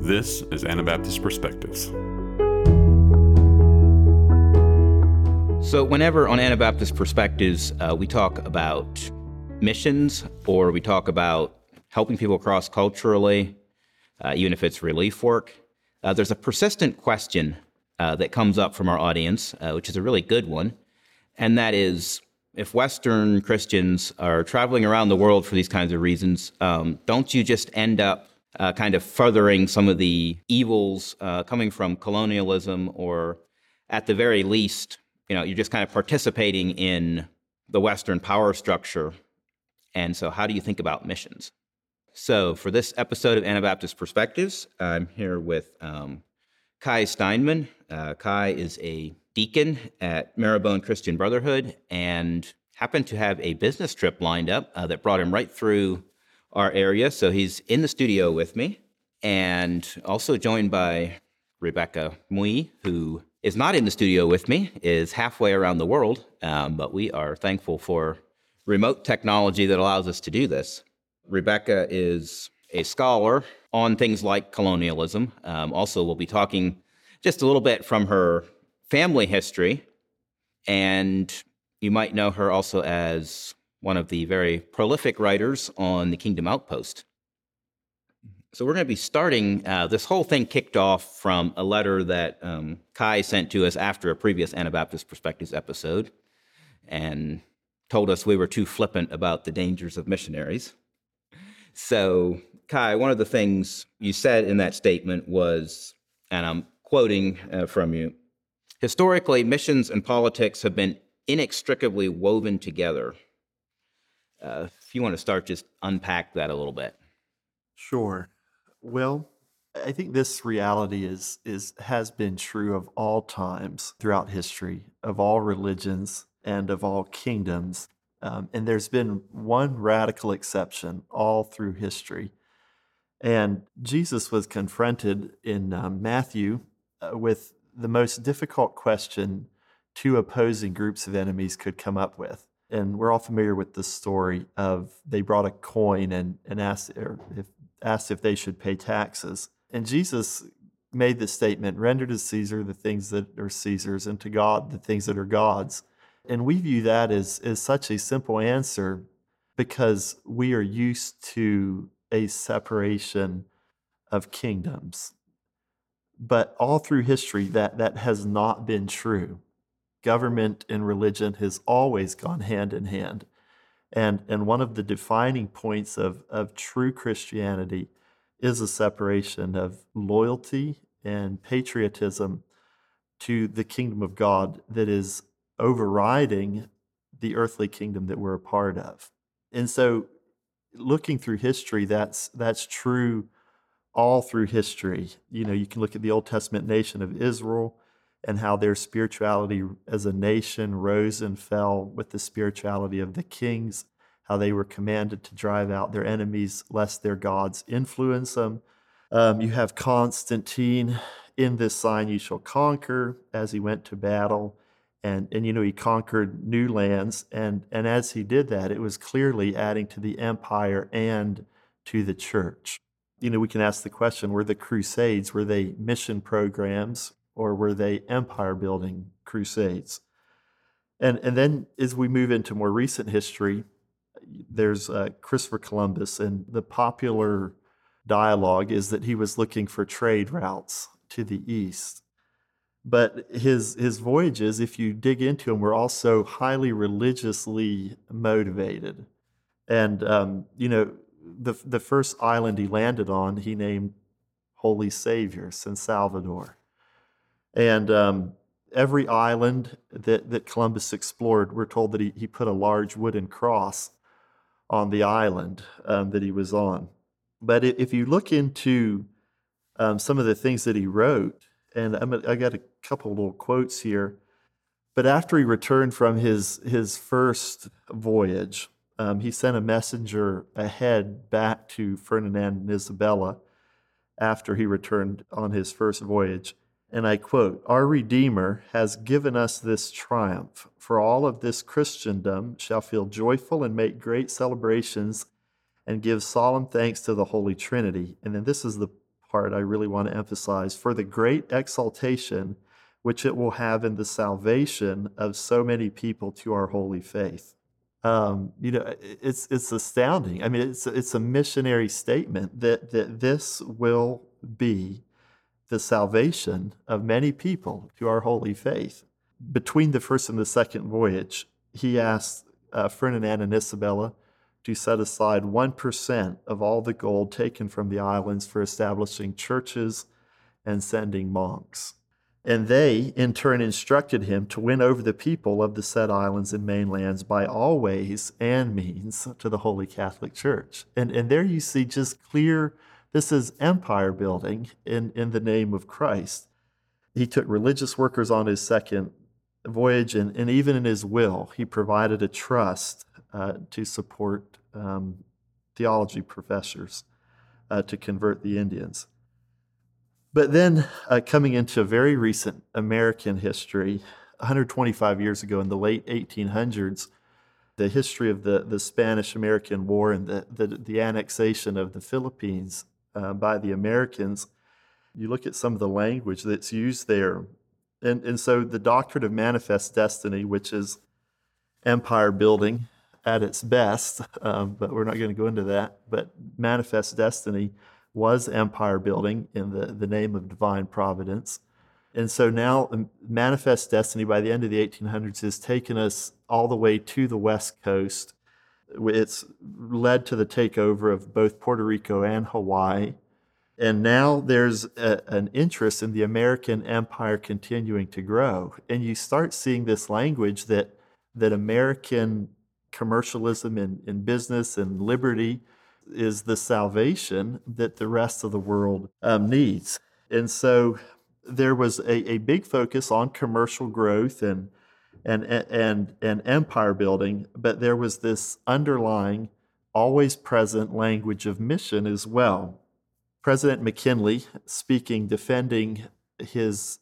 This is Anabaptist Perspectives. So whenever on Anabaptist Perspectives, we talk about missions or we talk about helping people cross-culturally, even if it's relief work, there's a persistent question that comes up from our audience, which is a really good one, and that is, if Western Christians are traveling around the world for these kinds of reasons, don't you just end up kind of furthering some of the evils coming from colonialism, or at the very least, you're just kind of participating in the Western power structure. And so how do you think about missions? So for this episode of Anabaptist Perspectives, I'm here with Kai Steinman. Kai is a deacon at Marrowbone Christian Brotherhood and happened to have a business trip lined up that brought him right through our area. So he's in the studio with me, and also joined by Rebecca Mui, who is not in the studio with me, is halfway around the world, but we are thankful for remote technology that allows us to do this. Rebecca is a scholar on things like colonialism. Also, we'll be talking just a little bit from her family history, and you might know her also as one of the very prolific writers on the Kingdom Outpost. So we're going to be starting, this whole thing kicked off from a letter that Kai sent to us after a previous Anabaptist Perspectives episode and told us we were too flippant about the dangers of missionaries. So, Kai, one of the things you said in that statement was, and I'm quoting from you, historically, missions and politics have been inextricably woven together. If you want to start, just unpack that a little bit. Sure. Well, I think this reality has been true of all times throughout history, of all religions and of all kingdoms. And there's been one radical exception all through history. And Jesus was confronted in Matthew with the most difficult question two opposing groups of enemies could come up with. And we're all familiar with the story of they brought a coin and asked if they should pay taxes. And Jesus made the statement, render to Caesar the things that are Caesar's, and to God the things that are God's. And we view that as such a simple answer because we are used to a separation of kingdoms. But all through history, that has not been true. Government and religion has always gone hand in hand. And one of the defining points of true Christianity is a separation of loyalty and patriotism to the kingdom of God that is overriding the earthly kingdom that we're a part of. And so looking through history, that's true all through history. You can look at the Old Testament nation of Israel and how their spirituality as a nation rose and fell with the spirituality of the kings, how they were commanded to drive out their enemies lest their gods influence them. You have Constantine, in this sign you shall conquer, as he went to battle. And he conquered new lands. And as he did that, it was clearly adding to the empire and to the church. We can ask the question, were the Crusades, were they mission programs, or were they empire-building crusades? And then as we move into more recent history, there's Christopher Columbus, and the popular dialogue is that he was looking for trade routes to the east. But his voyages, if you dig into them, were also highly religiously motivated. And, the first island he landed on, he named Holy Savior, San Salvador. And every island that Columbus explored, we're told that he put a large wooden cross on the island that he was on. But if you look into some of the things that he wrote, and I got a couple little quotes here, but after he returned from his first voyage, he sent a messenger ahead back to Ferdinand and Isabella after he returned on his first voyage. And I quote, "Our Redeemer has given us this triumph, for all of this Christendom shall feel joyful and make great celebrations and give solemn thanks to the Holy Trinity." And then this is the part I really want to emphasize, for the great exaltation which it will have in the salvation of so many people to our holy faith. It's astounding. I mean, it's a missionary statement that this will be the salvation of many people to our holy faith. Between the first and the second voyage, he asked Ferdinand and Isabella to set aside 1% of all the gold taken from the islands for establishing churches and sending monks. And they, in turn, instructed him to win over the people of the said islands and mainlands by all ways and means to the Holy Catholic Church. And there you see just clear, this is empire building in the name of Christ. He took religious workers on his second voyage, and even in his will, he provided a trust to support theology professors to convert the Indians. But then coming into very recent American history, 125 years ago in the late 1800s, the history of the Spanish-American War and the annexation of the Philippines by the Americans, you look at some of the language that's used there. And so the doctrine of manifest destiny, which is empire building at its best, but we're not going to go into that, but manifest destiny was empire building in the name of divine providence. And so now manifest destiny by the end of the 1800s has taken us all the way to the West Coast. It's led to the takeover of both Puerto Rico and Hawaii. And now there's an interest in the American empire continuing to grow. And you start seeing this language that American commercialism in business and liberty is the salvation that the rest of the world needs. And so there was a big focus on commercial growth and empire building, but there was this underlying, always present language of mission as well. President McKinley, speaking, defending his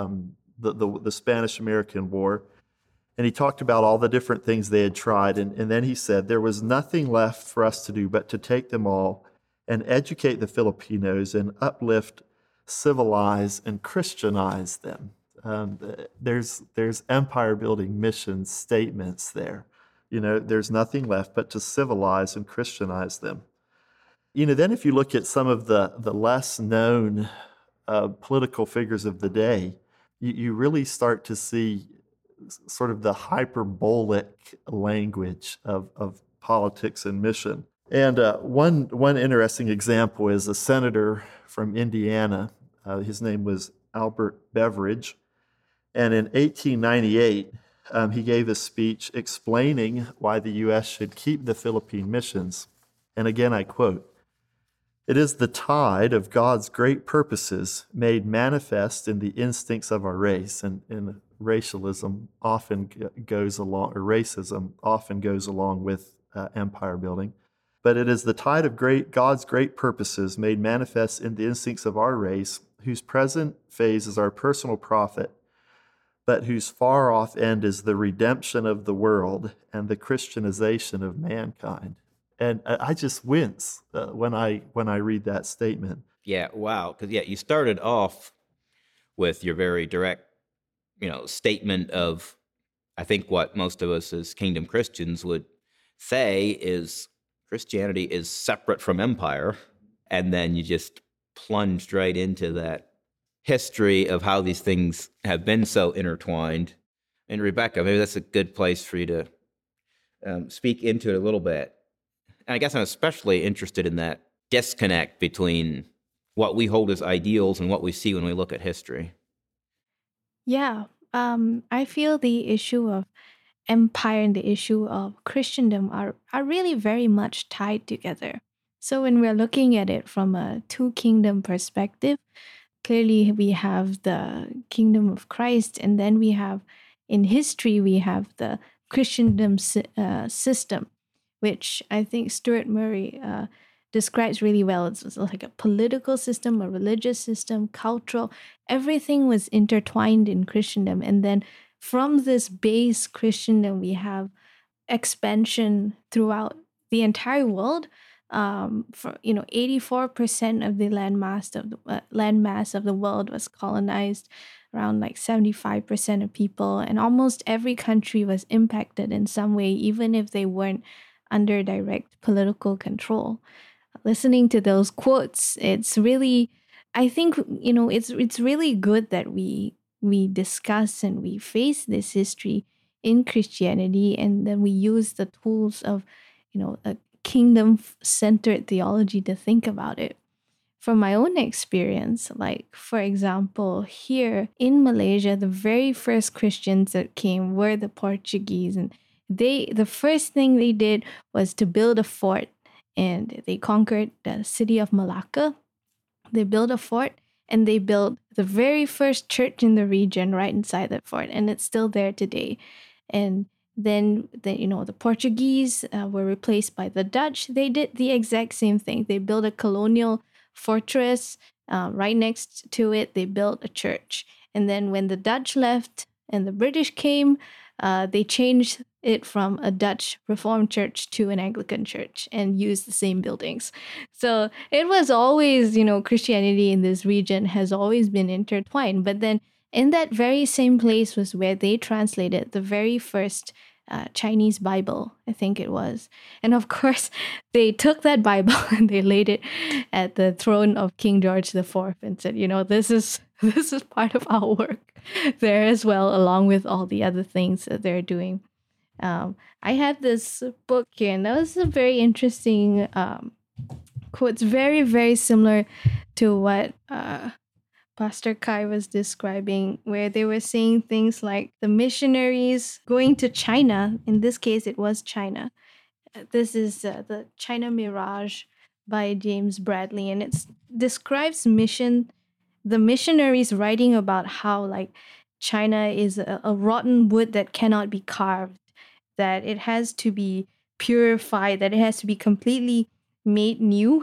the Spanish-American War, and he talked about all the different things they had tried, and then he said, there was nothing left for us to do but to take them all and educate the Filipinos and uplift, civilize, and Christianize them. There's empire-building mission statements there. There's nothing left but to civilize and Christianize them. Then if you look at some of the less known political figures of the day, you really start to see sort of the hyperbolic language of politics and mission. And one interesting example is a senator from Indiana. His name was Albert Beveridge. And in 1898, he gave a speech explaining why the U.S. should keep the Philippine missions. And again, I quote, "It is the tide of God's great purposes made manifest in the instincts of our race," and racialism often goes along, or racism often goes along with empire building. But it is the tide of God's great purposes made manifest in the instincts of our race, whose present phase is our personal profit, but whose far off end is the redemption of the world and the Christianization of mankind. And I just wince when I read that statement. Yeah, wow. Because you started off with your very direct, statement of, I think what most of us as kingdom Christians would say is Christianity is separate from empire. And then you just plunged right into that history of how these things have been so intertwined. And Rebecca, maybe that's a good place for you to speak into it a little bit. And I guess I'm especially interested in that disconnect between what we hold as ideals and what we see when we look at history. Yeah, I feel the issue of empire and the issue of Christendom are really very much tied together. So when we're looking at it from a two-kingdom perspective, clearly we have the kingdom of Christ, and then in history, we have the Christendom system, which I think Stuart Murray describes really well. It's like a political system, a religious system, cultural. Everything was intertwined in Christendom. And then from this base Christendom, we have expansion throughout the entire world. For 84% of the landmass of the world was colonized. Around like 75% of people, and almost every country was impacted in some way, even if they weren't under direct political control. Listening to those quotes, it's really, I think, it's really good that we discuss and we face this history in Christianity, and then we use the tools of a kingdom centered theology to think about it. From my own experience, like for example, here in Malaysia, the very first Christians that came were the Portuguese, and the first thing they did was to build a fort, and they conquered the city of Malacca. They built a fort, and they built the very first church in the region right inside that fort, and it's still there today. And then the Portuguese were replaced by the Dutch. They did the exact same thing. They built a colonial fortress. Right next to it, they built a church. And then when the Dutch left and the British came, they changed it from a Dutch Reformed church to an Anglican church and used the same buildings. So it was always, Christianity in this region has always been intertwined. But then in that very same place was where they translated the very first Chinese Bible, I think it was. And of course, they took that Bible and they laid it at the throne of King George IV and said, this is part of our work there as well, along with all the other things that they're doing. I had this book here, and that was a very interesting quote. It's very, very similar to what Pastor Kai was describing, where they were saying things like the missionaries going to China. In this case, it was China. This is the China Mirage by James Bradley, and it describes the missionaries writing about how like China is a rotten wood that cannot be carved, that it has to be purified, that it has to be completely made new.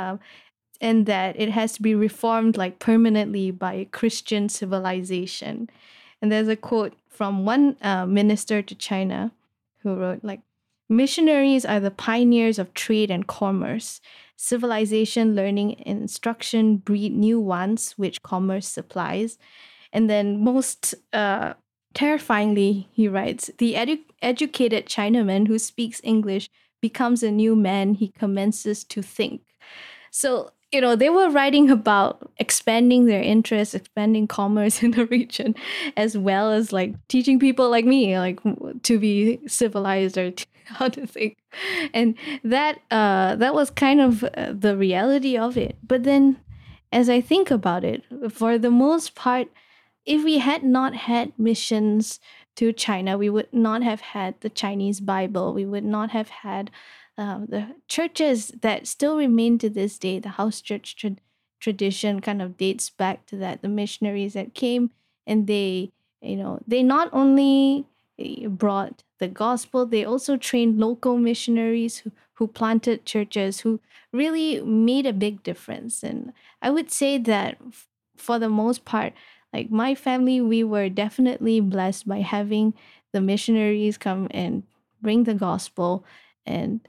And that it has to be reformed like permanently by Christian civilization. And there's a quote from one minister to China who wrote like, missionaries are the pioneers of trade and commerce. Civilization, learning, and instruction breed new wants, which commerce supplies. And then most terrifyingly, he writes, the educated Chinaman who speaks English becomes a new man. He commences to think. So, they were writing about expanding their interests, expanding commerce in the region, as well as like teaching people like me, like to be civilized or how to think. And that was kind of the reality of it. But then as I think about it, for the most part, if we had not had missions to China, we would not have had the Chinese Bible. We would not have had the churches that still remain to this day. The house church tradition kind of dates back to that. The missionaries that came, and they not only brought the gospel, they also trained local missionaries who planted churches, who really made a big difference. And I would say that for the most part, like my family, we were definitely blessed by having the missionaries come and bring the gospel, and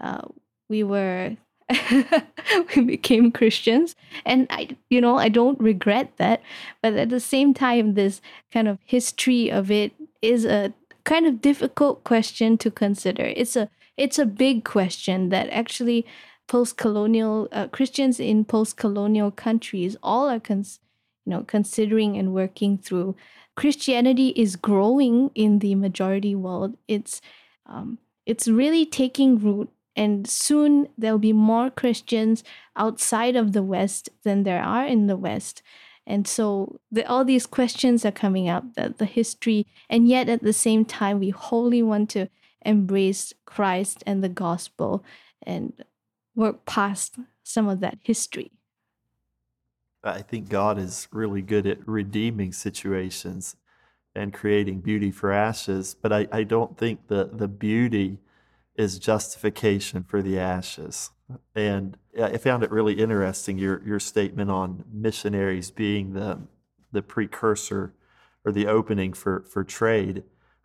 we became Christians. And I don't regret that. But at the same time, this kind of history of it is a kind of difficult question to consider. It's a big question that actually post-colonial Christians in post-colonial countries all are considering and working through. Christianity is growing in the majority world. It's really taking root, and soon there'll be more Christians outside of the West than there are in the West. And so all these questions are coming up, the history, and yet at the same time, we wholly want to embrace Christ and the gospel and work past some of that history. I think God is really good at redeeming situations and creating beauty for ashes, but I don't think the beauty is justification for the ashes. And I found it really interesting, your statement on missionaries being the precursor or the opening for trade,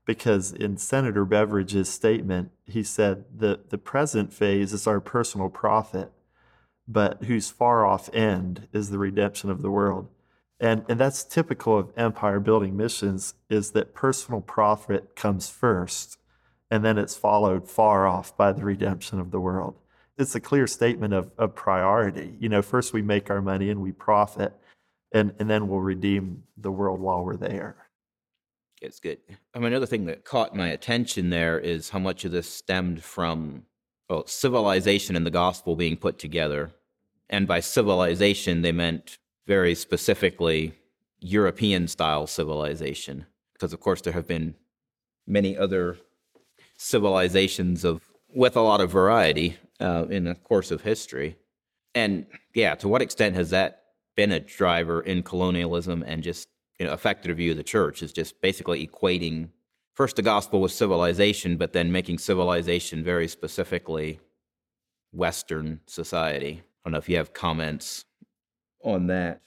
because in Senator Beveridge's statement, he said the present phase is our personal profit, but whose far off end is the redemption of the world. And that's typical of empire building missions, is that personal profit comes first, and then it's followed far off by the redemption of the world. It's a clear statement of priority. First we make our money and we profit, and then we'll redeem the world while we're there. It's good. Another thing that caught my attention there is how much of this stemmed from, well, civilization and the gospel being put together. And by civilization, they meant very specifically European-style civilization, because, of course, there have been many other civilizations with a lot of variety in the course of history. And, yeah, to what extent has that been a driver in colonialism and just affected a view of the church, is just basically equating first the gospel with civilization, but then making civilization very specifically Western society. I don't know if you have comments on that.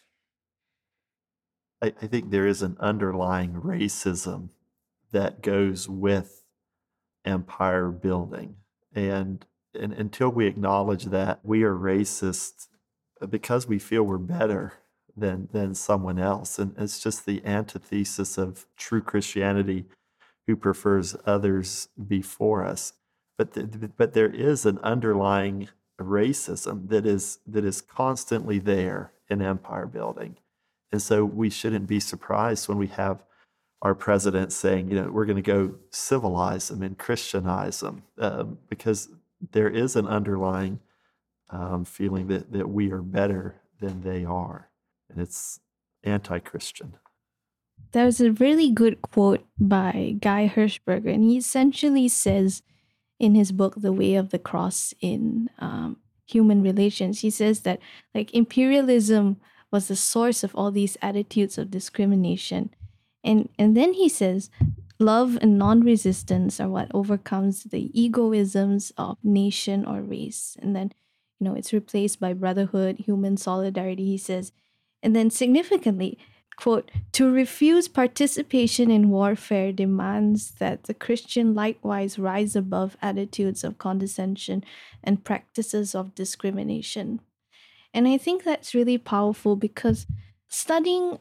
I think there is an underlying racism that goes with empire building. And until we acknowledge that we are racist because we feel we're better than someone else. And it's just the antithesis of true Christianity, who prefers others before us. But there is an underlying racism that is constantly there in empire building. And so we shouldn't be surprised when we have our president saying, we're going to go civilize them and Christianize them, because there is an underlying feeling that we are better than they are. And it's anti-Christian. There's a really good quote by Guy Hirschberger, and he essentially says in his book, The Way of the Cross in Human Relations, he says that imperialism was the source of all these attitudes of discrimination. And then he says, love and non-resistance are what overcomes the egoisms of nation or race. And then, it's replaced by brotherhood, human solidarity, he says. And then significantly, quote, to refuse participation in warfare demands that the Christian likewise rise above attitudes of condescension and practices of discrimination. And I think that's really powerful, because studying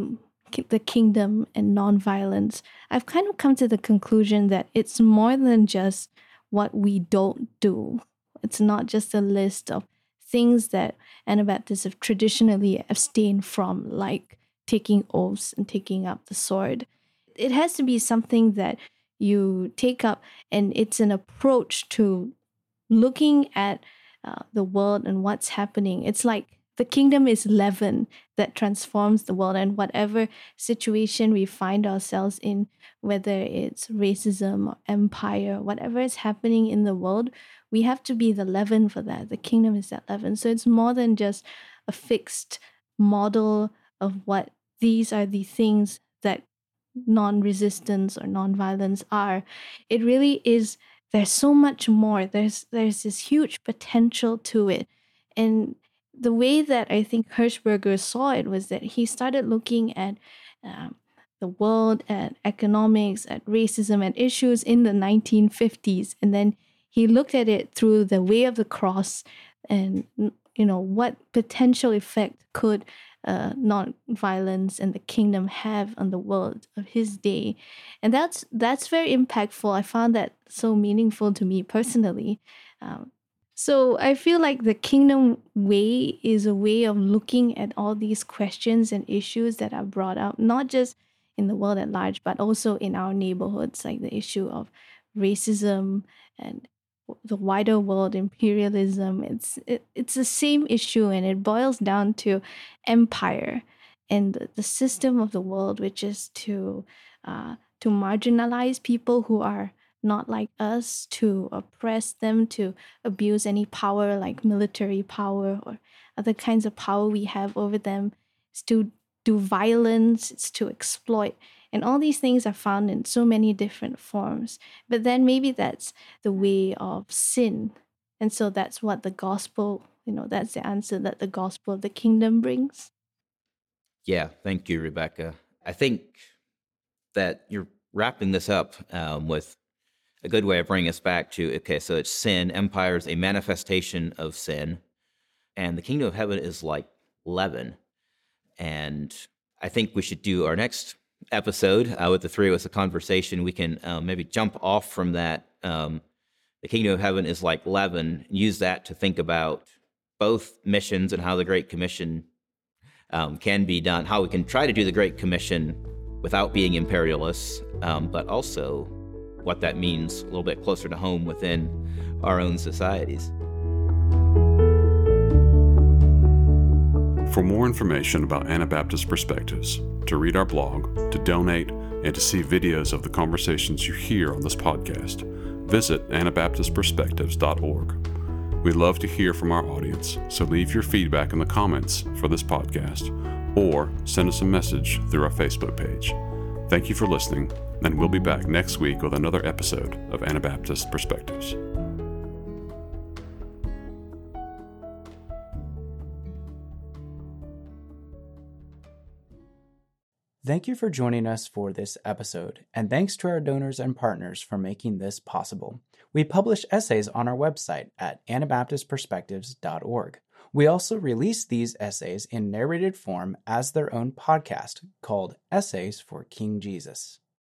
the kingdom and nonviolence, I've kind of come to the conclusion that it's more than just what we don't do. It's not just a list of things that Anabaptists have traditionally abstained from, like taking oaths and taking up the sword. It has to be something that you take up, and it's an approach to looking at the world and what's happening. It's like the kingdom is leaven that transforms the world, and whatever situation we find ourselves in, whether it's racism or empire, whatever is happening in the world, we have to be the leaven for that. The kingdom is that leaven. So it's more than just a fixed model of what these are the things that non-resistance or non-violence are. It really is, there's so much more. There's this huge potential to it. And the way that I think Hirschberger saw it was that he started looking at the world, at economics, at racism, at issues in the 1950s. And then he looked at it through the way of the cross, and what potential effect could non-violence and the kingdom have on the world of his day. And that's very impactful. I found that so meaningful to me personally. So I feel like the kingdom way is a way of looking at all these questions and issues that are brought up, not just in the world at large, but also in our neighborhoods, like the issue of racism and the wider world, imperialism. It's the same issue, and it boils down to empire and the system of the world, which is to marginalize people who are not like us, to oppress them, to abuse any power like military power or other kinds of power we have over them. It's to do violence, it's to exploit. And all these things are found in so many different forms. But then maybe that's the way of sin. And so that's what the gospel, that's the answer that the gospel of the kingdom brings. Yeah, thank you, Rebecca. I think that you're wrapping this up with a good way of bringing us back to, okay, so it's sin. Empire is a manifestation of sin. And the kingdom of heaven is like leaven. And I think we should do our next episode with the three of us, a conversation. We can maybe jump off from that. The kingdom of heaven is like leaven, and use that to think about both missions and how the Great Commission can be done, how we can try to do the Great Commission without being imperialists, but also what that means a little bit closer to home within our own societies. For more information about Anabaptist Perspectives, to read our blog, to donate, and to see videos of the conversations you hear on this podcast, visit AnabaptistPerspectives.org. We love to hear from our audience, so leave your feedback in the comments for this podcast or send us a message through our Facebook page. Thank you for listening, and we'll be back next week with another episode of Anabaptist Perspectives. Thank you for joining us for this episode, and thanks to our donors and partners for making this possible. We publish essays on our website at AnabaptistPerspectives.org. We also release these essays in narrated form as their own podcast called Essays for King Jesus.